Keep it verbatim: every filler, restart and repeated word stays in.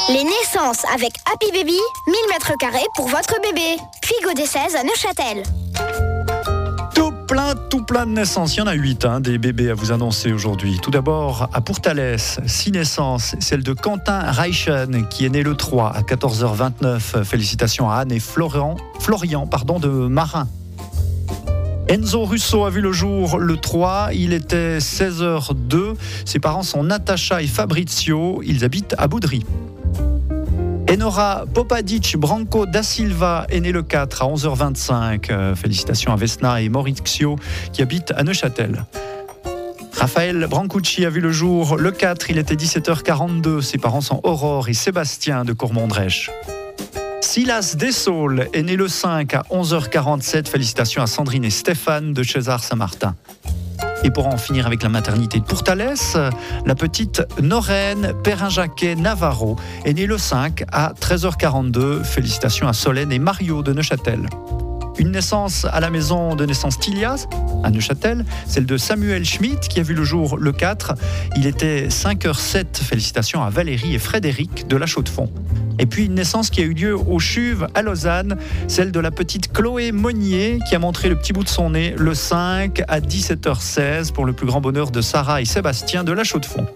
Les naissances avec Happy Baby, mille mètres carrés pour votre bébé. Puy des seize à Neuchâtel. Tout plein, tout plein de naissances. Il y en a huit, hein, des bébés à vous annoncer aujourd'hui. Tout d'abord, à Pourtalès, six naissances. Celle de Quentin Reichen, qui est né le trois à quatorze heures vingt-neuf. Félicitations à Anne et Florian, Florian pardon, de Marin. Enzo Russo a vu le jour le trois, il était seize heures deux. Ses parents sont Natacha et Fabrizio, ils habitent à Boudry. Enora Popadic Branco da Silva est né le quatre à onze heures vingt-cinq. Euh, félicitations à Vesna et Maurizio qui habitent à Neuchâtel. Raphaël Brancucci a vu le jour le quatre, il était dix-sept heures quarante-deux. Ses parents sont Aurore et Sébastien de Courmondrèche. Silas Dessaules est né le cinq à onze heures quarante-sept. Félicitations à Sandrine et Stéphane de César-Saint-Martin. Et pour en finir avec la maternité de Pourtalès, la petite Norène Perrin-Jacquet Navarro est née le cinq à treize heures quarante-deux. Félicitations à Solène et Mario de Neuchâtel. Une naissance à la maison de naissance Tilias, à Neuchâtel, celle de Samuel Schmitt qui a vu le jour le quatre. Il était cinq heures sept. Félicitations à Valérie et Frédéric de la Chaux-de-Fonds. Et puis une naissance qui a eu lieu au Chuve à Lausanne, celle de la petite Chloé Monnier qui a montré le petit bout de son nez le cinq à dix-sept heures seize pour le plus grand bonheur de Sarah et Sébastien de la Chaux-de-Fonds.